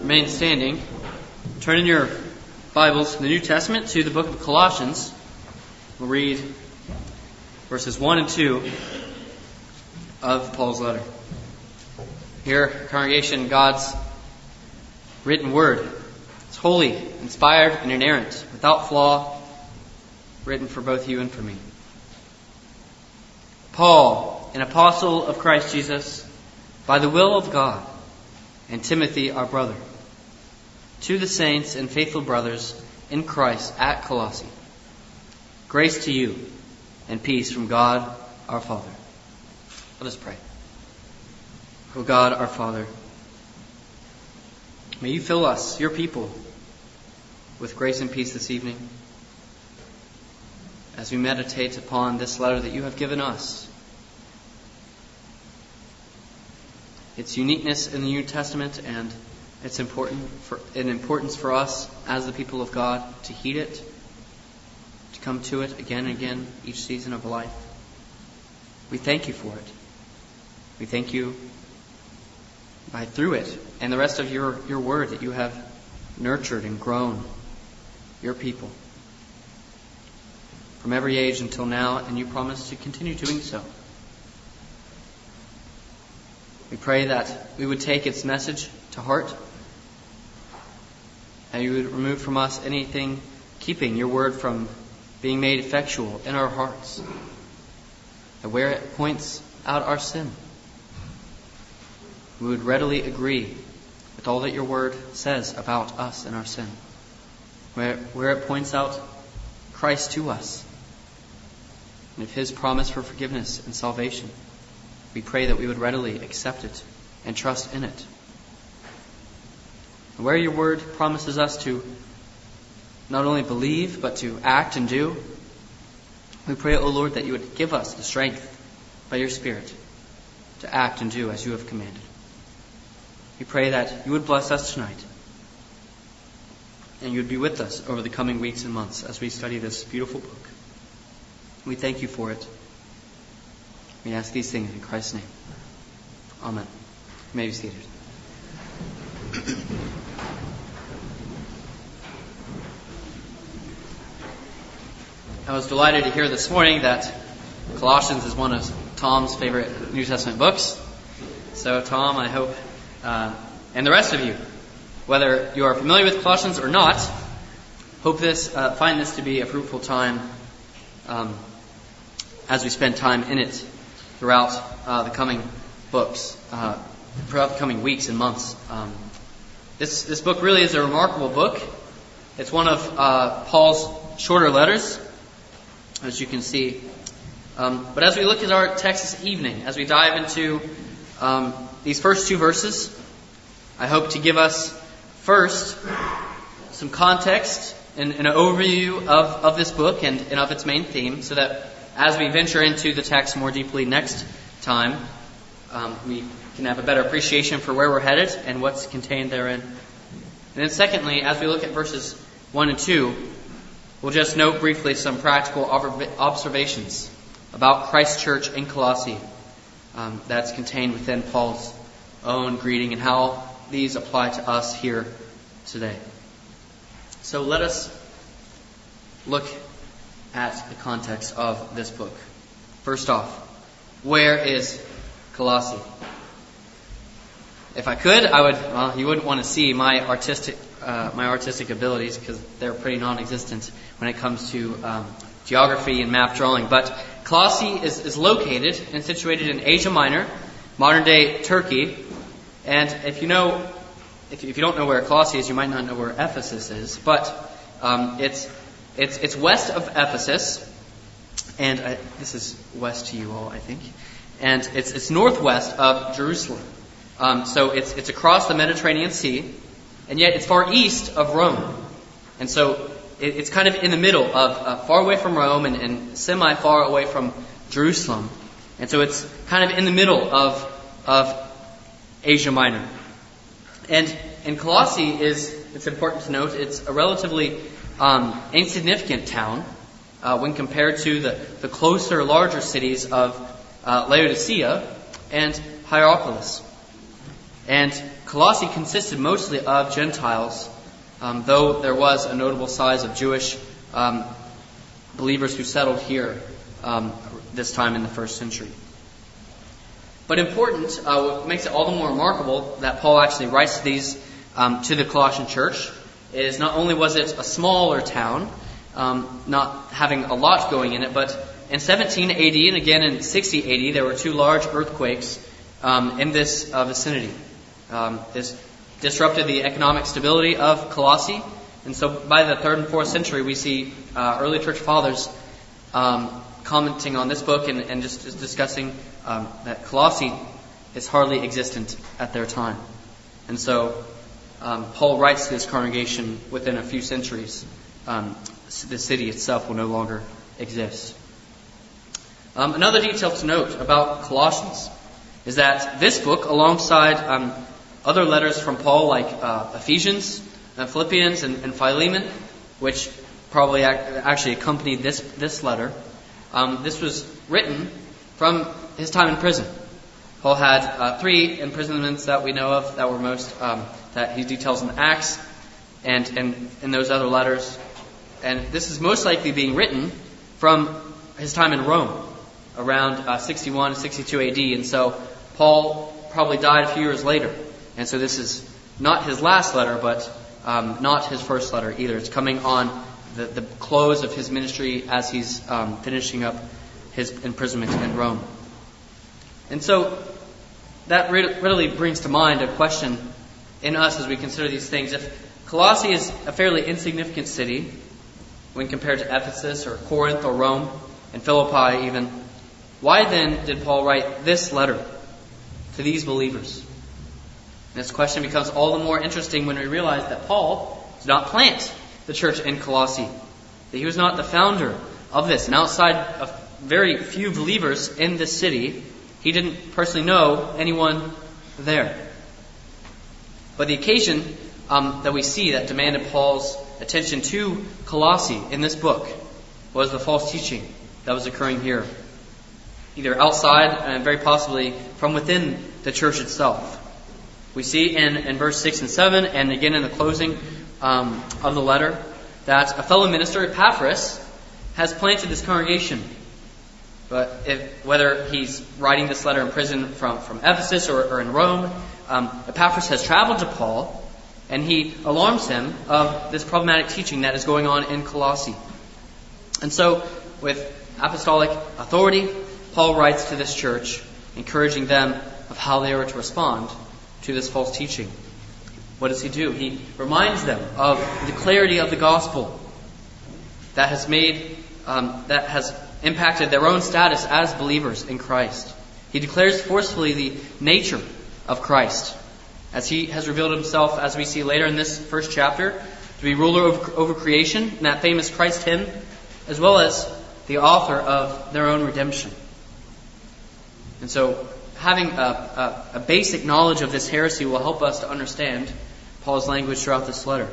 remain standing. Turn in your Bibles in the New Testament to the book of Colossians. We'll read verses 1 and 2 of Paul's letter. Here, congregation, God's written word. It's holy, inspired, and inerrant, without flaw, written for both you and for me. Paul, an apostle of Christ Jesus, by the will of God, and Timothy, our brother, to the saints and faithful brothers in Christ at Colossae. Grace to you and peace from God our Father. Let us pray. O God our Father, may you fill us, your people, with grace and peace this evening as we meditate upon this letter that you have given us. Its uniqueness in the New Testament and its importance for us as the people of God to heed it, to come to it again and again each season of life. We thank you for it. We thank you through it and the rest of your word that you have nurtured and grown your people from every age until now, and you promise to continue doing so. We pray that we would take its message to heart, and you would remove from us anything keeping your word from being made effectual in our hearts, and where it points out our sin, we would readily agree with all that your word says about us and our sin. Where it points out Christ to us and of his promise for forgiveness and salvation, we pray that we would readily accept it and trust in it. And where your word promises us to not only believe but to act and do, we pray, O Lord, that you would give us the strength by your Spirit to act and do as you have commanded. We pray that you would bless us tonight, and you would be with us over the coming weeks and months as we study this beautiful book. We thank you for it. We ask these things in Christ's name. Amen. You may be seated. I was delighted to hear this morning that Colossians is one of Tom's favorite New Testament books. So, Tom, I hope, and the rest of you, whether you are familiar with Colossians or not, find this to be a fruitful time as we spend time in it throughout the coming throughout the coming weeks and months. This book really is a remarkable book. It's one of Paul's shorter letters, as you can see. But as we look at our text this evening, as we dive into these first two verses, I hope to give us first some context and an overview of this book and of its main theme, so that as we venture into the text more deeply next time, we can have a better appreciation for where we're headed and what's contained therein. And then secondly, as we look at verses 1 and 2, we'll just note briefly some practical observations about Christ's church in Colossae that's contained within Paul's own greeting and how these apply to us here today. So let us look at the context of this book. First off, where is Colossae? If I could, you wouldn't want to see my artistic abilities, because they're pretty non-existent when it comes to geography and map drawing. But Colossae is located and situated in Asia Minor, modern-day Turkey. And if you don't know where Colossae is, you might not know where Ephesus is. But it's west of Ephesus, and this is west to you all, I think. And it's northwest of Jerusalem. So it's across the Mediterranean Sea, and yet it's far east of Rome. And so it's kind of in the middle of far away from Rome and semi-far away from Jerusalem. And so it's kind of in the middle of Asia Minor. And Colossae it's important to note, it's a relatively insignificant town when compared to the closer, larger cities of Laodicea and Hierapolis. And Colossae consisted mostly of Gentiles, though there was a notable size of Jewish believers who settled here this time in the first century. But important, what makes it all the more remarkable that Paul actually writes these to the Colossian church is not only was it a smaller town, not having a lot going in it, but in 17 AD and again in 60 AD, there were two large earthquakes in this vicinity. This disrupted the economic stability of Colossae, and so by the 3rd and 4th century, we see early church fathers commenting on this book and just discussing that Colossae is hardly existent at their time. And so Paul writes to this congregation within a few centuries. The city itself will no longer exist. Another detail to note about Colossians is that this book, alongside other letters from Paul like Ephesians, Philippians, and Philemon, which probably actually accompanied this letter, this was written from his time in prison. Paul had 3 imprisonments that we know of that were most that he details in Acts and in those other letters. And this is most likely being written from his time in Rome, around 61 to 62 AD. And so Paul probably died a few years later. And so this is not his last letter, but not his first letter either. It's coming on the close of his ministry as he's finishing up his imprisonment in Rome. And so that readily brings to mind a question in us as we consider these things. If Colossae is a fairly insignificant city when compared to Ephesus or Corinth or Rome and Philippi even, why then did Paul write this letter to these believers? And this question becomes all the more interesting when we realize that Paul did not plant the church in Colossae, that he was not the founder of this. And outside of very few believers in this city, he didn't personally know anyone there. But the occasion that we see that demanded Paul's attention to Colossae in this book was the false teaching that was occurring here, either outside and very possibly from within the church itself. We see in verse 6 and 7, and again in the closing of the letter, that a fellow minister, Epaphras, has planted this congregation. But whether he's writing this letter in prison from Ephesus or in Rome, Epaphras has traveled to Paul, and he alarms him of this problematic teaching that is going on in Colossae. And so, with apostolic authority, Paul writes to this church, encouraging them of how they are to respond to this false teaching. What does he do? He reminds them of the clarity of the gospel that has impacted their own status as believers in Christ. He declares forcefully the nature of Christ, as he has revealed himself, as we see later in this first chapter, to be ruler over creation, in that famous Christ hymn, as well as the author of their own redemption. And so, having a basic knowledge of this heresy will help us to understand Paul's language throughout this letter.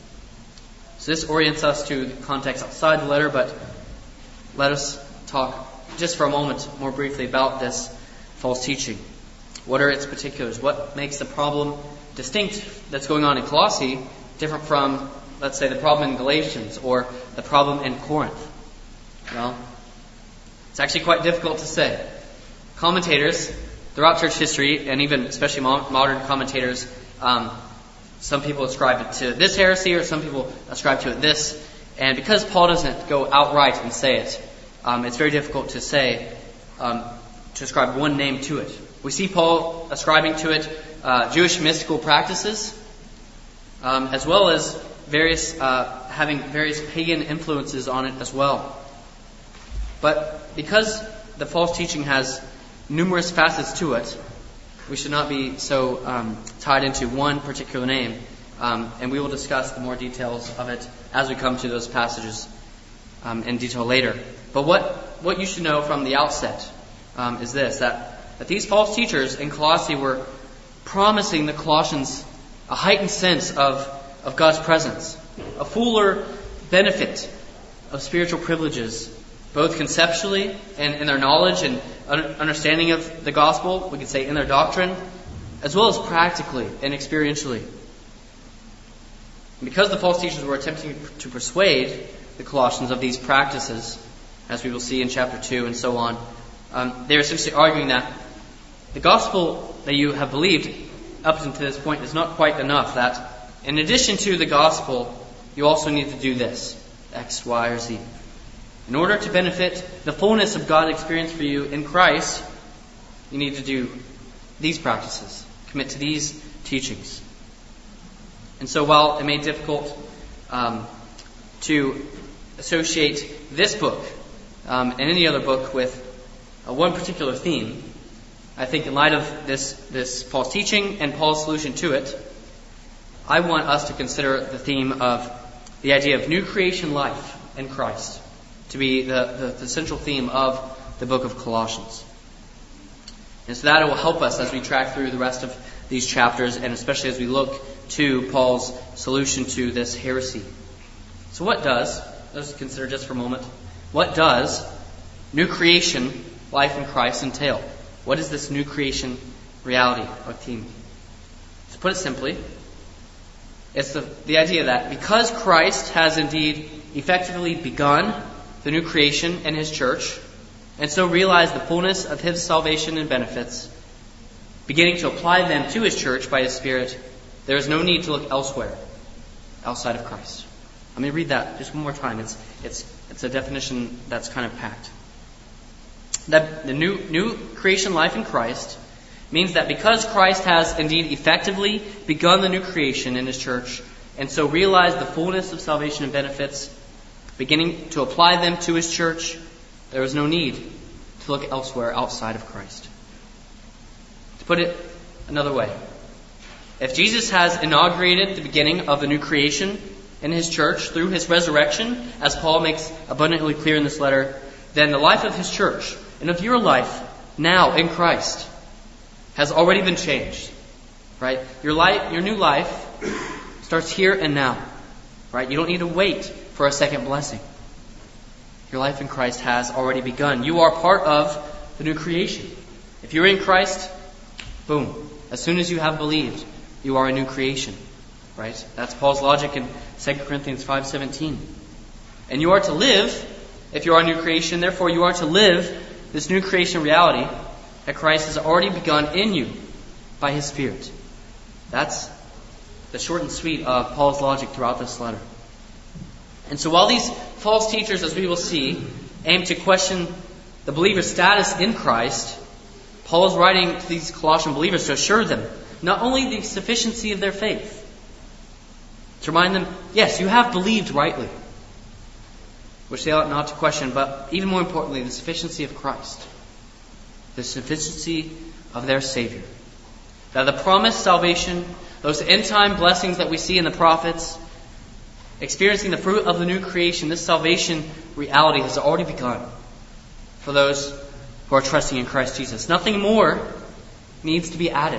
So this orients us to the context outside the letter, but let us talk just for a moment more briefly about this false teaching. What are its particulars? What makes the problem distinct that's going on in Colossae different from, let's say, the problem in Galatians or the problem in Corinth? Well, it's actually quite difficult to say. Commentators throughout church history, and even especially modern commentators, some people ascribe it to this heresy or some people ascribe to it this. And because Paul doesn't go outright and say it, it's very difficult to say, to ascribe one name to it. We see Paul ascribing to it Jewish mystical practices, as well as having various pagan influences on it as well. But because the false teaching has numerous facets to it, we should not be so tied into one particular name. And we will discuss the more details of it as we come to those passages in detail later. But what you should know from the outset is this, that these false teachers in Colossae were promising the Colossians a heightened sense of God's presence, a fuller benefit of spiritual privileges, both conceptually and in their knowledge and understanding of the gospel, we could say in their doctrine, as well as practically and experientially. And because the false teachers were attempting to persuade the Colossians of these practices, as we will see in chapter 2 and so on, they were essentially arguing that the gospel that you have believed up until this point is not quite enough, that in addition to the gospel, you also need to do this, X, Y, or Z. In order to benefit the fullness of God's experience for you in Christ, you need to do these practices, commit to these teachings. And so while it may be difficult to associate this book and any other book with one particular theme, I think in light of this Paul's teaching and Paul's solution to it, I want us to consider the theme of the idea of new creation life in Christ to be the central theme of the book of Colossians. And so that it will help us as we track through the rest of these chapters, and especially as we look to Paul's solution to this heresy. So let's consider just for a moment, what does new creation life in Christ entail? What is this new creation reality or theme? To put it simply, it's the idea that because Christ has indeed effectively begun the new creation in His church, and so realized the fullness of His salvation and benefits, beginning to apply them to His church by His Spirit, there is no need to look elsewhere outside of Christ. Let me read that just one more time. It's a definition that's kind of packed. That the new creation life in Christ means that because Christ has indeed effectively begun the new creation in His church, and so realized the fullness of salvation and benefits, beginning to apply them to His church, there is no need to look elsewhere outside of Christ. To put it another way, if Jesus has inaugurated the beginning of the new creation in His church through His resurrection, as Paul makes abundantly clear in this letter, then the life of His church and of your life now in Christ has already been changed. Right? Your new life starts here and now. Right? You don't need to wait for a second blessing. Your life in Christ has already begun. You are part of the new creation. If you're in Christ, boom. As soon as you have believed, you are a new creation. Right? That's Paul's logic in 2 Corinthians 5:17. And you are to live, if you are a new creation, therefore you are to live this new creation reality that Christ has already begun in you by His Spirit. That's the short and sweet of Paul's logic throughout this letter. And so while these false teachers, as we will see, aim to question the believer's status in Christ, Paul is writing to these Colossian believers to assure them not only the sufficiency of their faith, to remind them, yes, you have believed rightly, which they ought not to question, but even more importantly, the sufficiency of Christ, the sufficiency of their Savior. That the promised salvation, those end-time blessings that we see in the prophets, experiencing the fruit of the new creation, this salvation reality has already begun for those who are trusting in Christ Jesus. Nothing more needs to be added.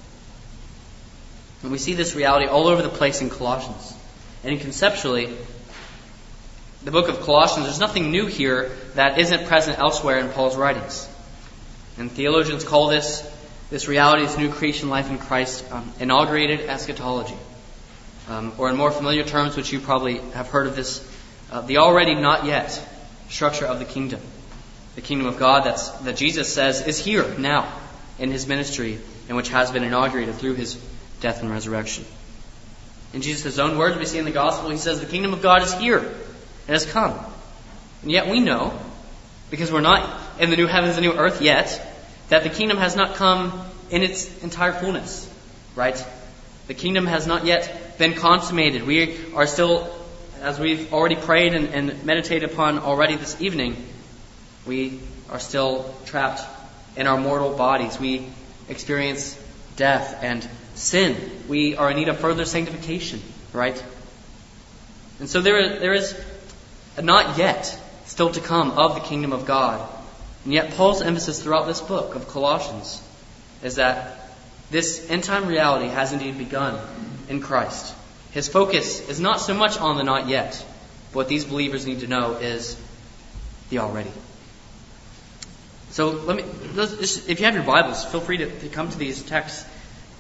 And we see this reality all over the place in Colossians. And conceptually, the book of Colossians, there's nothing new here that isn't present elsewhere in Paul's writings. And theologians call this reality, this new creation life in Christ, inaugurated eschatology. Or in more familiar terms, which you probably have heard of this, the already not yet structure of the kingdom. The kingdom of God that Jesus says is here now in His ministry, and which has been inaugurated through His death and resurrection. In Jesus' own words, we see in the gospel, He says the kingdom of God is here. It has come. And yet we know, because we're not in the new heavens and new earth yet, that the kingdom has not come in its entire fullness. Right? The kingdom has not yet been consummated. We are still, as we've already prayed and meditated upon already this evening, we are still trapped in our mortal bodies. We experience death and sin. We are in need of further sanctification. Right? And so there is a not yet still to come of the kingdom of God. And yet Paul's emphasis throughout this book of Colossians is that this end-time reality has indeed begun in Christ. His focus is not so much on the not yet, but what these believers need to know is the already. So if you have your Bibles, feel free to come to these texts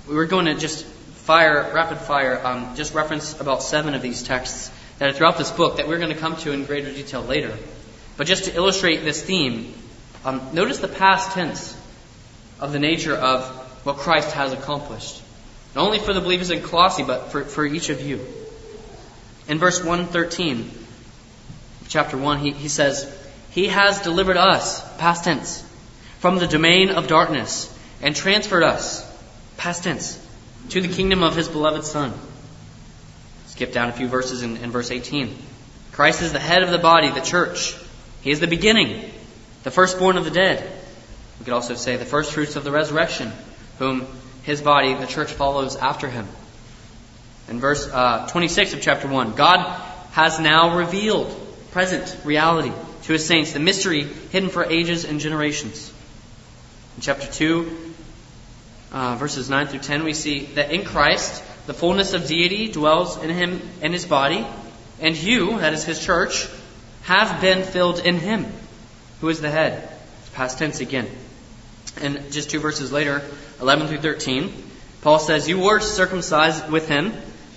we're going to just rapid fire, just reference about 7 of these texts that are throughout this book that we're going to come to in greater detail later. But just to illustrate this theme, notice the past tense of the nature of what Christ has accomplished. Not only for the believers in Colossae, but for each of you. In verse 113, chapter 1, he says, He has delivered us, past tense, from the domain of darkness and transferred us, past tense, to the kingdom of His beloved Son. Skip down a few verses in verse 18. Christ is the head of the body, the church. He is the beginning, the firstborn of the dead. We could also say the first fruits of the resurrection, whom His body, the church, follows after Him. In verse 26 of chapter 1, God has now revealed, present reality, to His saints, the mystery hidden for ages and generations. In chapter 2, verses 9 through 10, we see that in Christ, the fullness of deity dwells in Him and His body, and you, that is His church, have been filled in Him, who is the head. It's past tense again. And just 2 verses later, 11 through 13, Paul says, You were circumcised with Him,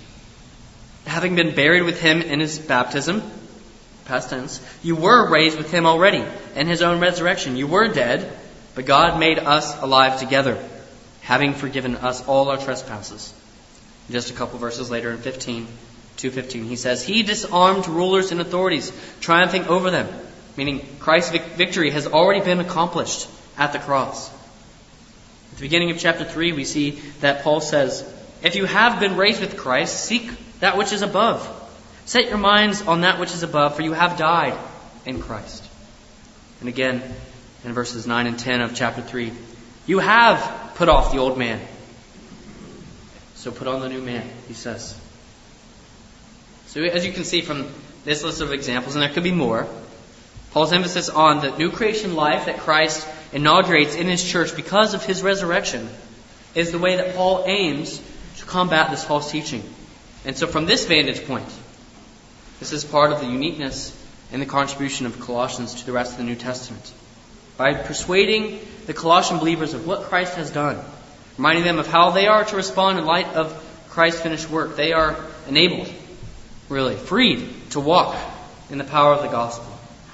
having been buried with Him in His baptism, past tense. You were raised with Him already in His own resurrection. You were dead, but God made us alive together, having forgiven us all our trespasses. Just a couple verses later in 2:15, he says, He disarmed rulers and authorities, triumphing over them. Meaning Christ's victory has already been accomplished at the cross. At the beginning of chapter 3, we see that Paul says, If you have been raised with Christ, seek that which is above. Set your minds on that which is above, for you have died in Christ. And again, in verses 9 and 10 of chapter 3, you have put off the old man. So put on the new man, he says. So as you can see from this list of examples, and there could be more, Paul's emphasis on the new creation life that Christ inaugurates in His church because of His resurrection is the way that Paul aims to combat this false teaching. And so from this vantage point, this is part of the uniqueness and the contribution of Colossians to the rest of the New Testament. By persuading the Colossian believers of what Christ has done, reminding them of how they are to respond in light of Christ's finished work, they are enabled, really, freed to walk in the power of the gospel.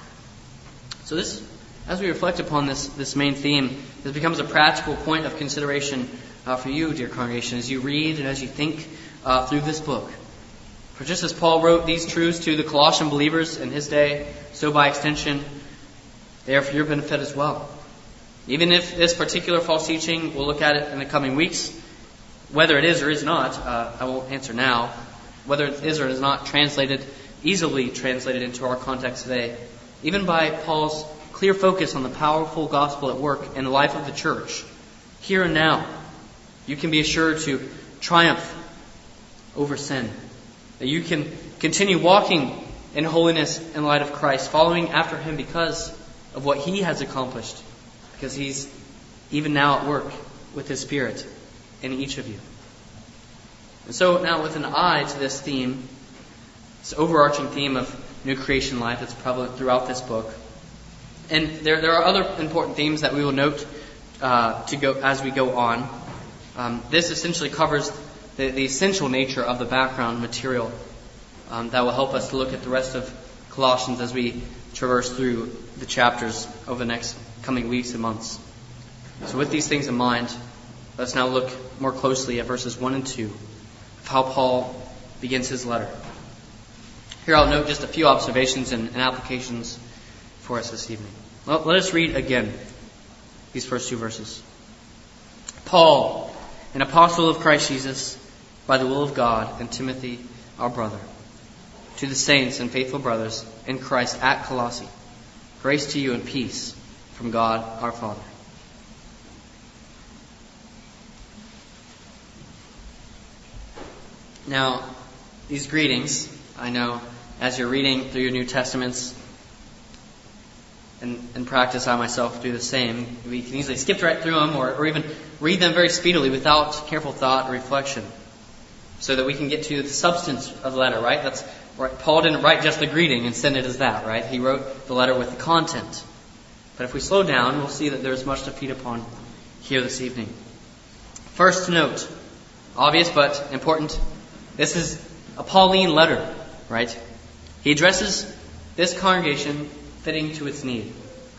So this, as we reflect upon this main theme, this becomes a practical point of consideration for you, dear congregation, as you read and as you think through this book. For just as Paul wrote these truths to the Colossian believers in his day, so by extension, they are for your benefit as well. Even if this particular false teaching, we'll look at it in the coming weeks, whether it is or is not, I won't answer now, whether it is or is not easily translated into our context today, even by Paul's clear focus on the powerful gospel at work in the life of the church, here and now, you can be assured to triumph over sin. That you can continue walking in holiness in light of Christ, following after Him because of what He has accomplished, because He's even now at work with His Spirit in each of you. And so now with an eye to this theme, this overarching theme of new creation life that's prevalent throughout this book, and there are other important themes that we will note as we go on. This essentially covers the essential nature of the background material that will help us to look at the rest of Colossians as we traverse through the chapters over the next coming weeks and months. So with these things in mind, let's now look more closely at verses 1 and 2 of how Paul begins his letter. Here I'll note just a few observations and applications for us this evening. Well, let us read again these first 2 verses. Paul, an apostle of Christ Jesus, by the will of God, and Timothy, our brother, to the saints and faithful brothers in Christ at Colossae, grace to you and peace from God our Father. Now, these greetings, I know, as you're reading through your New Testaments, and in practice I myself do the same, we can easily skip right through them or even read them very speedily without careful thought or reflection, so that we can get to the substance of the letter, right? That's right. Paul didn't write just the greeting and send it as that, right? He wrote the letter with the content. But if we slow down, we'll see that there's much to feed upon here this evening. First note, obvious but important. This is a Pauline letter, right? He addresses this congregation fitting to its need.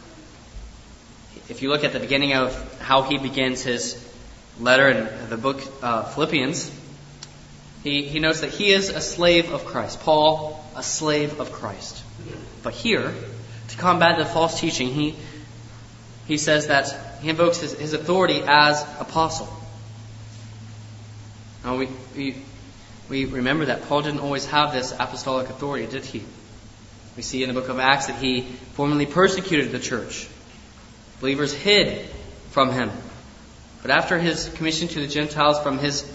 If you look at the beginning of how he begins his letter in the book Philippians, he notes that he is a slave of Christ. Paul, a slave of Christ. But here, to combat the false teaching, he says that he invokes his authority as apostle. Now we remember that Paul didn't always have this apostolic authority, did he? We see in the book of Acts that he formerly persecuted the church. Believers hid from him. But after his commission to the Gentiles from his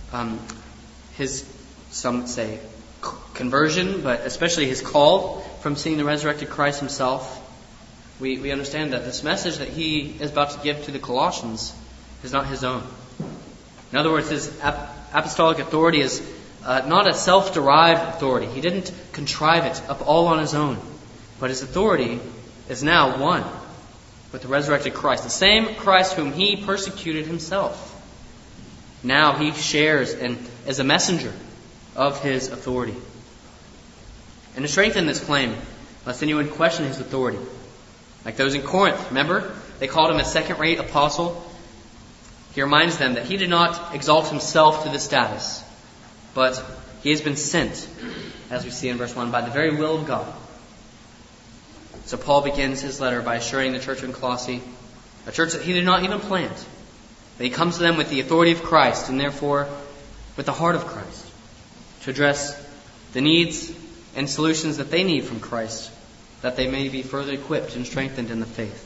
some say conversion, but especially his call from seeing the resurrected Christ himself, we understand that this message that he is about to give to the Colossians is not his own. In other words, his apostolic authority is not a self-derived authority. He didn't contrive it up all on his own. But his authority is now one with the resurrected Christ. The same Christ whom he persecuted himself. Now he shares and is a messenger of his authority. And to strengthen this claim, lest anyone question his authority, like those in Corinth, remember? They called him a second-rate apostle. He reminds them that he did not exalt himself to this status, but he has been sent, as we see in verse 1, by the very will of God. So Paul begins his letter by assuring the church in Colossae, a church that he did not even plant, that he comes to them with the authority of Christ and therefore with the heart of Christ to address the needs and solutions that they need from Christ, that they may be further equipped and strengthened in the faith.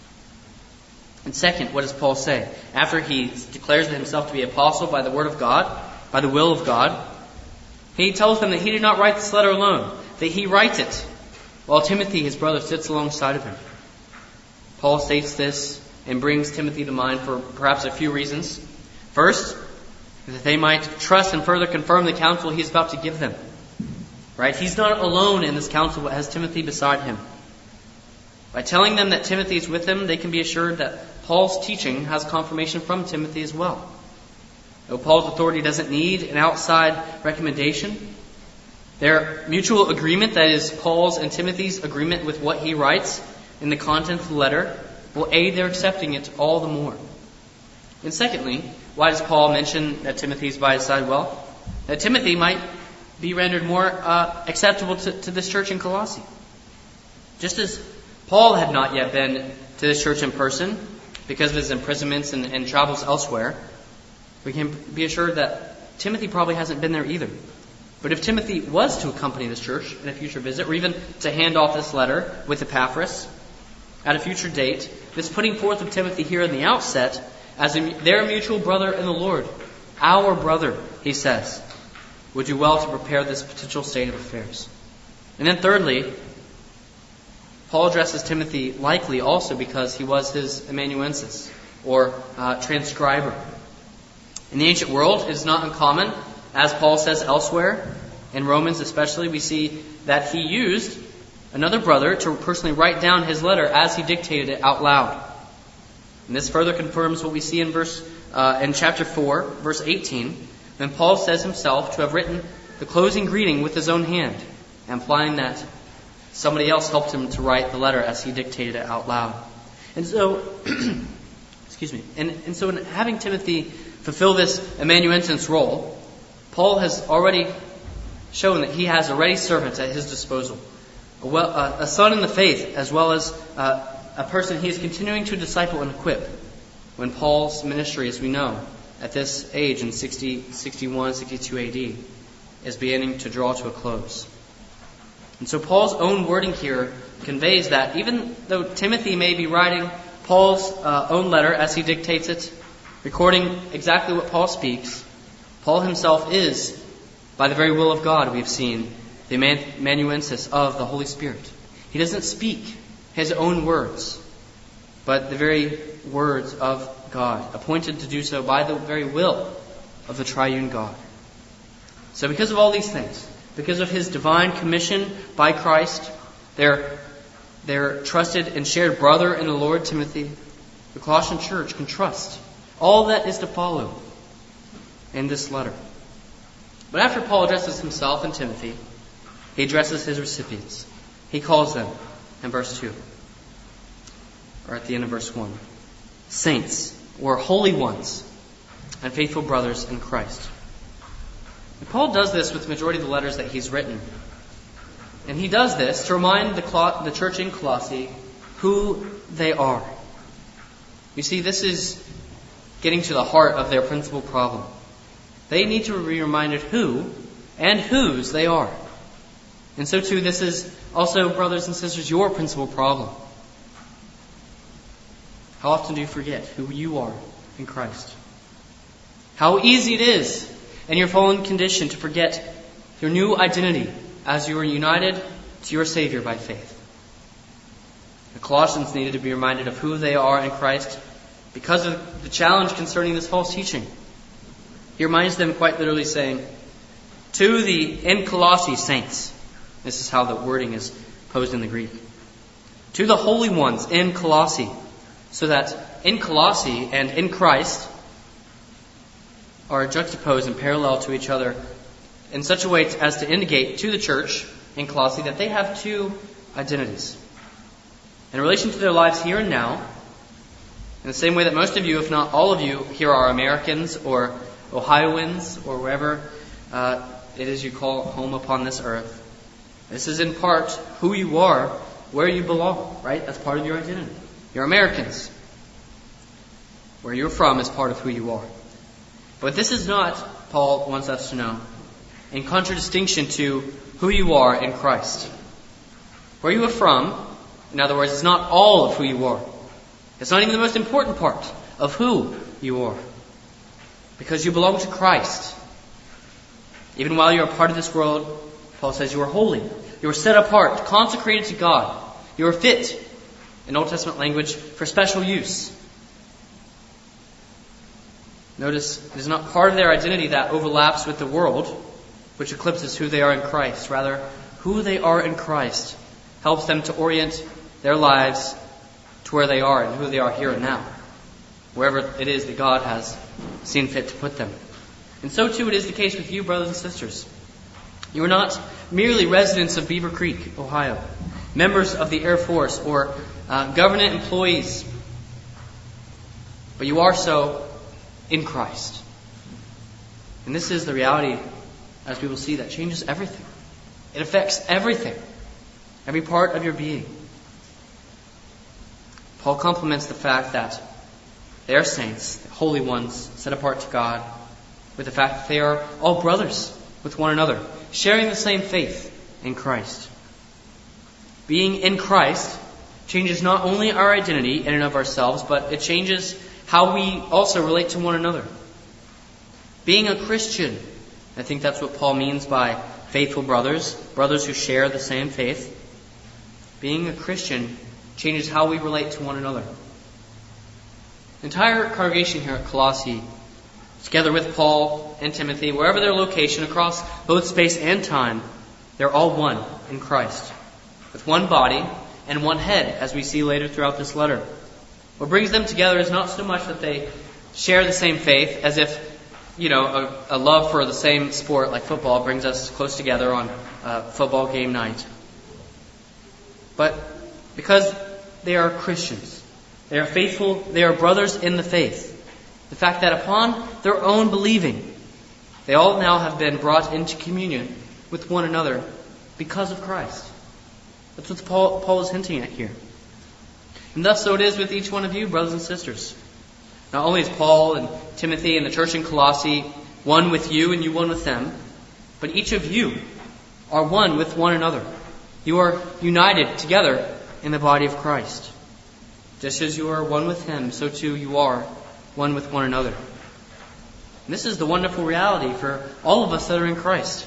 And second, what does Paul say? After he declares himself to be apostle by the word of God, by the will of God, he tells them that he did not write this letter alone, that he writes it while Timothy, his brother, sits alongside of him. Paul states this and brings Timothy to mind for perhaps a few reasons. First, that they might trust and further confirm the counsel he's about to give them. Right? He's not alone in this counsel, but has Timothy beside him. By telling them that Timothy is with them, they can be assured that Paul's teaching has confirmation from Timothy as well. Though Paul's authority doesn't need an outside recommendation, their mutual agreement, that is Paul's and Timothy's agreement with what he writes in the content of the letter, will aid their accepting it all the more. And secondly, why does Paul mention that Timothy is by his side? Well, that Timothy might be rendered more acceptable to this church in Colossae. Just as Paul had not yet been to this church in person because of his imprisonments and travels elsewhere, we can be assured that Timothy probably hasn't been there either. But if Timothy was to accompany this church in a future visit, or even to hand off this letter with Epaphras at a future date, this putting forth of Timothy here in the outset as their mutual brother in the Lord, our brother, he says, would do well to prepare this potential state of affairs. And then thirdly, Paul addresses Timothy likely also because he was his amanuensis, or transcriber. In the ancient world, it is not uncommon, as Paul says elsewhere, in Romans especially, we see that he used another brother to personally write down his letter as he dictated it out loud. And this further confirms what we see in chapter 4, verse 18, when Paul says himself to have written the closing greeting with his own hand, implying that somebody else helped him to write the letter as he dictated it out loud. And so, excuse me, and so in having Timothy fulfill this amanuensis role, Paul has already shown that he has a ready servant at his disposal, a son in the faith, as well as a person he is continuing to disciple and equip when Paul's ministry, as we know, at this age in 61, 62 AD, is beginning to draw to a close. And so Paul's own wording here conveys that even though Timothy may be writing Paul's own letter as he dictates it, recording exactly what Paul speaks, Paul himself is, by the very will of God, we have seen, the amanuensis of the Holy Spirit. He doesn't speak his own words, but the very words of God, appointed to do so by the very will of the triune God. So because of all these things, because of his divine commission by Christ, their trusted and shared brother in the Lord, Timothy, the Colossian church can trust all that is to follow in this letter. But after Paul addresses himself and Timothy, he addresses his recipients. He calls them in verse 2, or at the end of verse 1, saints, or holy ones, and faithful brothers in Christ. And Paul does this with the majority of the letters that he's written. And he does this to remind the church in Colossae who they are. You see, this is getting to the heart of their principal problem. They need to be reminded who and whose they are. And so too, this is also, brothers and sisters, your principal problem. How often do you forget who you are in Christ? How easy it is in your fallen condition to forget your new identity as you are united to your Savior by faith. The Colossians needed to be reminded of who they are in Christ because of the challenge concerning this false teaching. He reminds them quite literally saying, to the in Colossae saints. This is how the wording is posed in the Greek. To the holy ones in Colossae. So that in Colossae and in Christ are juxtaposed and parallel to each other in such a way as to indicate to the church in Colossae that they have two identities. In relation to their lives here and now, in the same way that most of you, if not all of you, here are Americans or Ohioans or wherever it is you call home upon this earth. This is in part who you are, where you belong, right? That's part of your identity. You're Americans. Where you're from is part of who you are. But this is not, Paul wants us to know, in contradistinction to who you are in Christ. Where you are from, in other words, is not all of who you are. It's not even the most important part of who you are. Because you belong to Christ. Even while you are part of this world, Paul says you are holy. You are set apart, consecrated to God. You are fit, in Old Testament language, for special use. Notice, it is not part of their identity that overlaps with the world, which eclipses who they are in Christ. Rather, who they are in Christ helps them to orient their lives to where they are and who they are here and now, wherever it is that God has seen fit to put them. And so too it is the case with you, brothers and sisters. You are not merely residents of Beaver Creek, Ohio, members of the Air Force, or government employees, but you are so in Christ. And this is the reality, as we will see, that changes everything. It affects everything, every part of your being. Paul complements the fact that they are saints, the holy ones, set apart to God, with the fact that they are all brothers with one another, sharing the same faith in Christ. Being in Christ changes not only our identity in and of ourselves, but it changes how we also relate to one another. Being a Christian, I think that's what Paul means by faithful brothers, brothers who share the same faith. Being a Christian changes how we relate to one another. The entire congregation here at Colossae, together with Paul and Timothy, wherever their location across both space and time, they're all one in Christ, with one body and one head, as we see later throughout this letter. What brings them together is not so much that they share the same faith, as if, a love for the same sport like football brings us close together on football game night. But because they are Christians, they are faithful, they are brothers in the faith. The fact that upon their own believing, they all now have been brought into communion with one another because of Christ. That's what Paul is hinting at here. And thus so it is with each one of you, brothers and sisters. Not only is Paul and Timothy and the church in Colossae one with you and you one with them, but each of you are one with one another. You are united together in the body of Christ. Just as you are one with Him, so too you are one with one another. And this is the wonderful reality for all of us that are in Christ.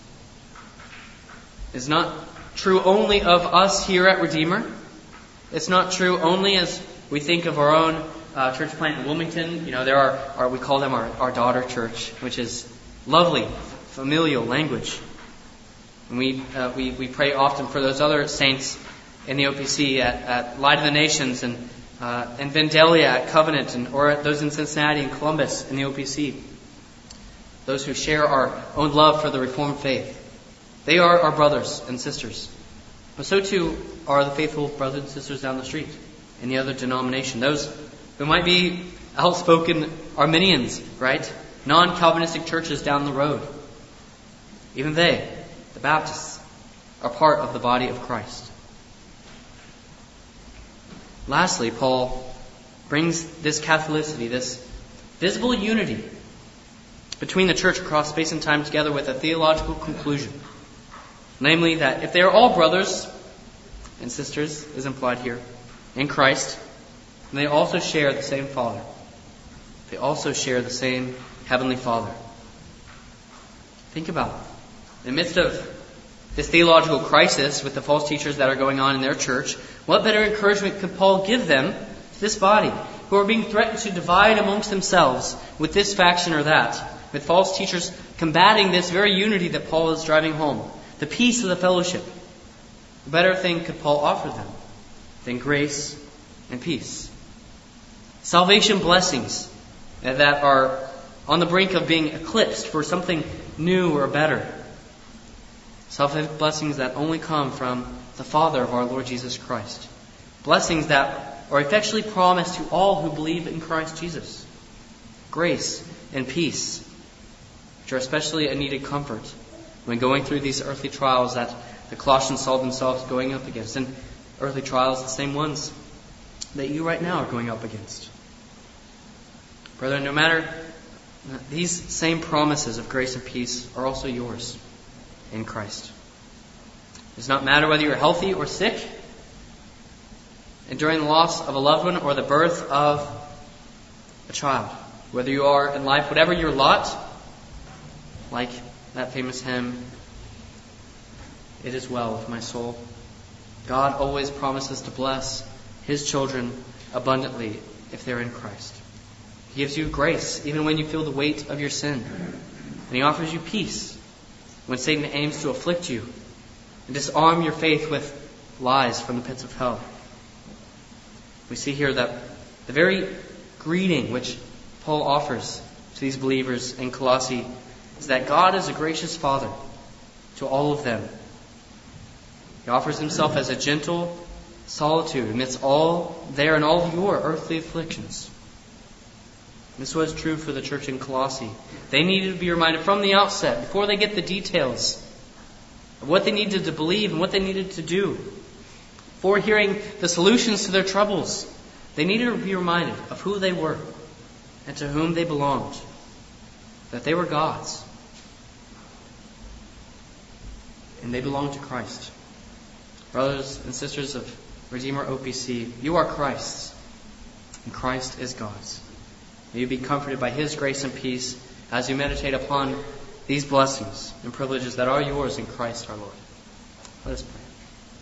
It's not true only of us here at Redeemer. It's not true only as we think of our own church plant in Wilmington. There are we call them our daughter church, which is lovely, familial language. And we pray often for those other saints in the OPC at Light of the Nations and in Vandalia at Covenant, or those in Cincinnati and Columbus in the OPC. those who share our own love for the Reformed faith. They are our brothers and sisters. But so too are the faithful brothers and sisters down the street in the other denomination. Those who might be outspoken Arminians, right? Non-Calvinistic churches down the road. Even they, the Baptists, are part of the body of Christ. Lastly, Paul brings this Catholicity, this visible unity between the church across space and time together with a theological conclusion. Namely, that if they are all brothers and sisters, is implied here, in Christ, then they also share the same Father. They also share the same Heavenly Father. Think about it. In the midst of this theological crisis with the false teachers that are going on in their church, what better encouragement could Paul give them, to this body, who are being threatened to divide amongst themselves with this faction or that, with false teachers combating this very unity that Paul is driving home, the peace of the fellowship? What better thing could Paul offer them than grace and peace? Salvation blessings that are on the brink of being eclipsed for something new or better. Salvation blessings that only come from the Father of our Lord Jesus Christ. Blessings that are effectually promised to all who believe in Christ Jesus. Grace and peace, which are especially a needed comfort when going through these earthly trials that the Colossians saw themselves going up against. And earthly trials, the same ones that you right now are going up against. Brethren, no matter, these same promises of grace and peace are also yours in Christ. It does not matter whether you're healthy or sick, enduring the loss of a loved one or the birth of a child. Whether you are in life, whatever your lot, like that famous hymn, "It is well with my soul." God always promises to bless His children abundantly if they're in Christ. He gives you grace even when you feel the weight of your sin. And He offers you peace when Satan aims to afflict you and disarm your faith with lies from the pits of hell. We see here that the very greeting which Paul offers to these believers in Colossae is that God is a gracious Father to all of them. He offers Himself as a gentle solitude amidst all their and all your earthly afflictions. This was true for the church in Colossae. They needed to be reminded from the outset, before they get the details of what they needed to believe and what they needed to do. Before hearing the solutions to their troubles, they needed to be reminded of who they were and to whom they belonged. That they were God's. And they belonged to Christ. Brothers and sisters of Redeemer OPC, you are Christ's, and Christ is God's. May you be comforted by His grace and peace as you meditate upon these blessings and privileges that are yours in Christ our Lord. Let us pray.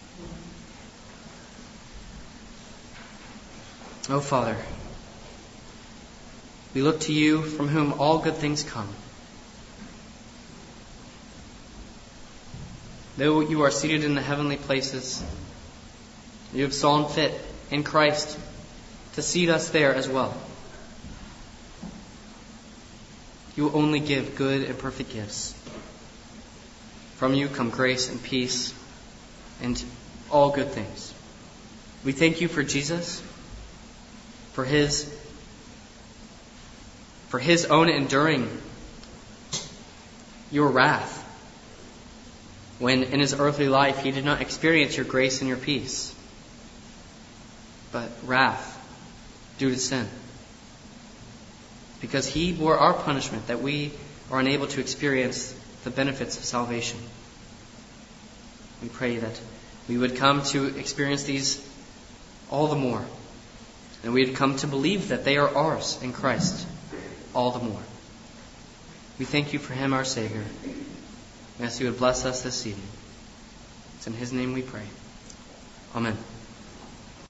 O Father, we look to You from whom all good things come. Though You are seated in the heavenly places, You have saw fit in Christ to seat us there as well. You only give good and perfect gifts. From You come grace and peace and all good things. We thank You for Jesus, for His own enduring Your wrath, when in His earthly life He did not experience Your grace and Your peace, but wrath due to sin. Because He bore our punishment that we are unable to experience the benefits of salvation. We pray that we would come to experience these all the more. And we would come to believe that they are ours in Christ all the more. We thank You for Him, our Savior. We ask You would bless us this evening. It's in His name we pray. Amen.